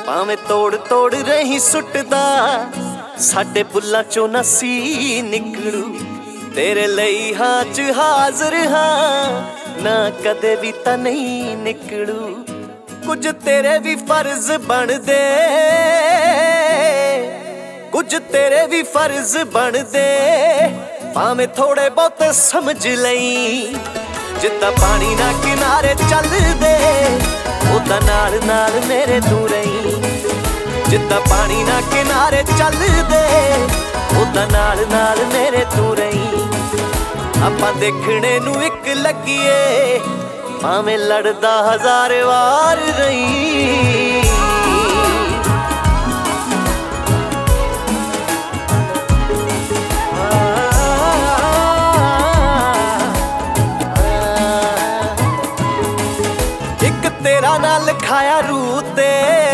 ਭਾਵੇਂ ਤੋੜ ਤੋੜ ਰਹੀ ਸੁੱਟਦਾ ਸਾਡੇ ਬੁੱਲਾਂ ਚੋਂ ਨਸੀ ਨਿਕਲੂ। ਤੇਰੇ ਲਈ ਹਾਂ ਚ ਹਾਜ਼ਰ ਹਾਂ ਨਾ ਕਦੇ ਵੀ ਤਾਂ ਨਹੀਂ ਨਿਕਲੂ। ਕੁਝ ਤੇਰੇ ਵੀ ਫਰਜ਼ ਬਣਦੇ, ਕੁਝ ਤੇਰੇ ਵੀ ਫਰਜ਼ ਬਣਦੇ, ਭਾਵੇਂ ਥੋੜੇ ਬਹੁਤੇ ਸਮਝ ਲਈ। ਜਿੱਦਾਂ ਪਾਣੀ ਨਾ ਕਿਨਾਰੇ ਚੱਲਦੇ ਉਦਾਂ ਨਾਲ ਨਾਲ ਮੇਰੇ ਤੂੰ ਰਹੀਂ। ਜਿੱਦਾਂ ਪਾਣੀ ਨਾ ਕਿਨਾਰੇ ਚੱਲਦੇ ਉਦਾਂ ਨਾਲ ਨਾਲ ਮੇਰੇ ਤੂੰ ਰਹੀਂ। ਆਪਾਂ ਦੇਖਣੇ ਨੂੰ ਇੱਕ ਲੱਗੀਏ ਭਾਵੇਂ ਲੜਦਾ ਹਜ਼ਾਰ ਵਾਰ ਰਹੀ। ਇੱਕ ਤੇਰਾ ਨਾਲ ਲਿਖਾਇਆ ਰੂਹ ਤੇ,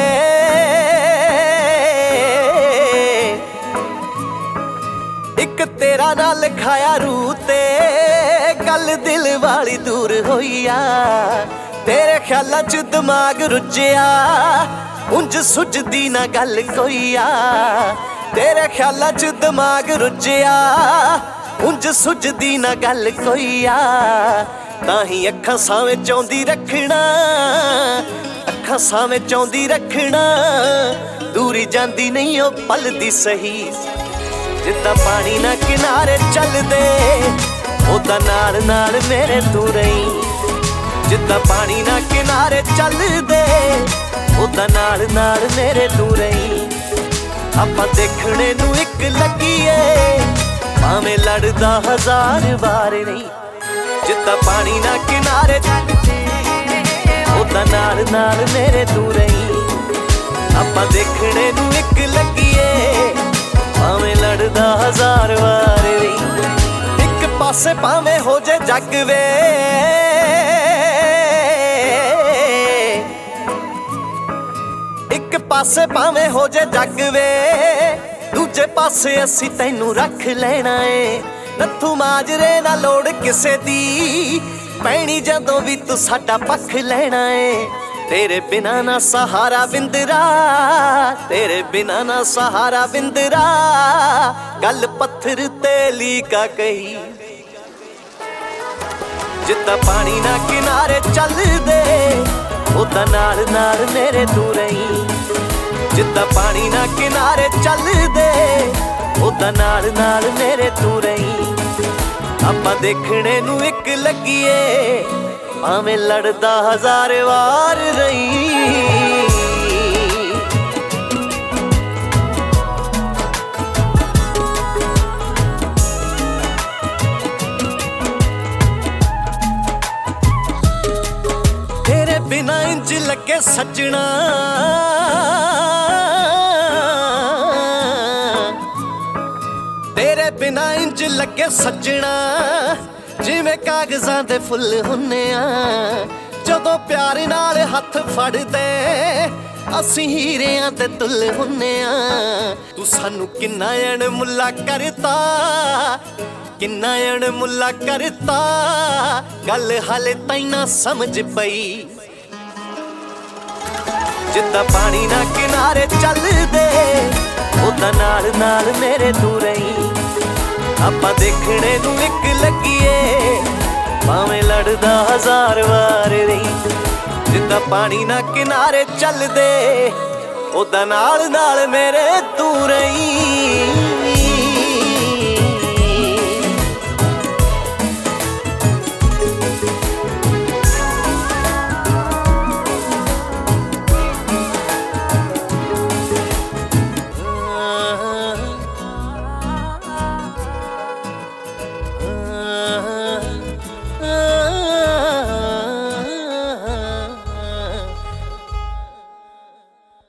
ਇੱਕ ਤੇਰਾ ਨਾਲ ਲਿਖਾਇਆ ਰੂਹ ਤੇ, ਗੱਲ ਦਿਲ ਵਾਲੀ ਦੂਰ ਹੋਈ ਆ। ਤੇਰੇ ਖਿਆਲਾਂ ਚ ਦਿਮਾਗ ਰੁੱਝਿਆ ਉਂਝ ਸੁੱਝਦੀ ਨਾ ਗੱਲ ਕੋਈ ਆ। ਤੇਰੇ ਖਿਆਲਾਂ ਚ ਦਿਮਾਗ ਰੁੱਝਿਆ ਉਂਝ ਸੁੱਝਦੀ ਨਾ ਗੱਲ ਕੋਈ ਆ। ਤਾਂ ਹੀ ਅੱਖਾਂ ਸਾਵੇਂ ਚਾਹੁੰਦੀ ਰੱਖਣਾ, ਅੱਖਾਂ ਸਾਵੇਂ ਚਾਹੁੰਦੀ ਰੱਖਣਾ, ਦੂਰੀ ਜਾਂਦੀ ਨਹੀਂ ਉਹ ਪਲਦੀ ਸਹੀ। ਜਿੱਦਾਂ ਪਾਣੀ ਨਾ ਕਿਨਾਰੇ ਚੱਲਦੇ ਉਦਾਂ ਨਾਲ ਨਾਲ ਮੇਰੇ ਤੂੰ ਰਹੀਂ। ਜਿੱਦਾਂ ਪਾਣੀ ਨਾ ਕਿਨਾਰੇ ਚੱਲਦੇ ਉਦਾਂ ਨਾਲ ਨਾਲ ਮੇਰੇ ਤੂੰ ਰਹੀਂ। ਆਪਾਂ ਦੇਖਣੇ ਨੂੰ ਇੱਕ ਲੱਗੀਏ ਭਾਵੇਂ ਲੜਦਾ ਹਜ਼ਾਰ ਵਾਰ ਨਹੀਂ। ਜਿੱਦਾਂ ਪਾਣੀ ਨਾ ਕਿਨਾਰੇ ਉਦਾਂ ਨਾਲ ਨਾਲ ਮੇਰੇ ਤੂੰ ਰਹੀਂ। ਆਪਾਂ ਦੇਖਣੇ ਨੂੰ ਇੱਕ ਲੱਗੀਏ ਭਾਵੇਂ ਲੜਦਾ ਹਜ਼ਾਰ ਵਾਰ ਰਹੀ। ਇੱਕ ਪਾਸੇ ਭਾਵੇਂ ਹੋ ਜੇ ਜੱਗ ਵੇ, ਇੱਕ ਪਾਸੇ ਭਾਵੇਂ ਹੋ ਜੇ ਜੱਗ ਵੇ, ਦੂਜੇ ਪਾਸੇ ਅਸੀਂ ਤੈਨੂੰ ਰੱਖ ਲੈਣਾ ਏ। ਨੱਥੂ ਮਾਜਰੇ ਨਾ ਲੋੜ ਕਿਸੇ ਦੀ ਪੈਣੀ ਜਦੋਂ ਵੀ ਤੂੰ ਸਾਡਾ ਪੱਖ ਲੈਣਾ ਏ। ਤੇਰੇ ਬਿਨਾ ਨਾ ਸਹਾਰਾ ਵਿੰਦਰਾ, ਤੇਰੇ ਬਿਨਾ ਨਾ ਸਹਾਰਾ ਵਿੰਦਰਾ, ਗੱਲ ਪੱਥਰ ਤੇ ਲੀਕਾ ਕਹੀ। ਜਿੱਦਾਂ ਪਾਣੀ ਨਾ ਕਿਨਾਰੇ ਚੱਲਦੇ ਉਦਾਂ ਨਾਲ ਨਾਲ ਮੇਰੇ ਤੂੰ ਰਹੀਂ। ਜਿੱਦਾਂ ਪਾਣੀ ਨਾ ਕਿਨਾਰੇ ਚੱਲਦੇ ਉਦਾਂ ਨਾਲ ਨਾਲ ਮੇਰੇ ਤੂੰ ਰਹੀਂ। ਆਪਾਂ ਦੇਖਣੇ ਨੂੰ ਇੱਕ ਲੱਗੀਏ ਭਾਵੇਂ ਲੜਦਾ ਹਜ਼ਾਰ ਵਾਰ ਰਹੀ। ਤੇਰੇ ਬਿਨਾਂ ਇੰਜ ਲੱਗੇ ਸੱਜਣਾ, ਤੇਰੇ ਬਿਨਾਂ ਇੰਜ ਲੱਗੇ ਸੱਜਣਾ, ਜਿਵੇਂ ਕਾਗਜ਼ਾਂ ਦੇ ਫੁੱਲ ਹੁੰਨੇ ਆ। ਜਦੋਂ ਪਿਆਰ ਨਾਲ ਹੱਥ ਫੜਦੇ ਅਸੀਂ ਹੀਰਿਆਂ ਤੇ ਤੁੱਲ ਹੁੰਨੇ ਆ। ਤੂੰ ਸਾਨੂੰ ਕਿੰਨਾ ਅਣਮੁੱਲਾ ਕਰਤਾ, ਕਿੰਨਾ ਅਣਮੁੱਲਾ ਕਰਤਾ, ਗੱਲ ਹਾਲੇ ਤਾਈਂ ਨਾ ਸਮਝ ਪਈ। ਜਿੱਦਾਂ ਪਾਣੀ ਨਾ ਕਿਨਾਰੇ ਚੱਲਦੇ ਉਦਾਂ ਨਾਲ ਨਾਲ ਮੇਰੇ ਤੂੰ ਰਹੀਂ। ਆਪਾਂ ਦੇਖਣੇ ਨੂੰ ਇੱਕ ਲੱਗੀਏ ਭਾਵੇਂ ਲੜਦਾ ਹਜ਼ਾਰ ਵਾਰ ਰਹੀ। ਜਿੱਦਾਂ ਪਾਣੀ ਨਾ ਕਿਨਾਰੇ ਚੱਲਦੇ ਉਦਾਂ ਨਾਲ ਨਾਲ ਮੇਰੇ ਤੂੰ ਰਹੀਂ।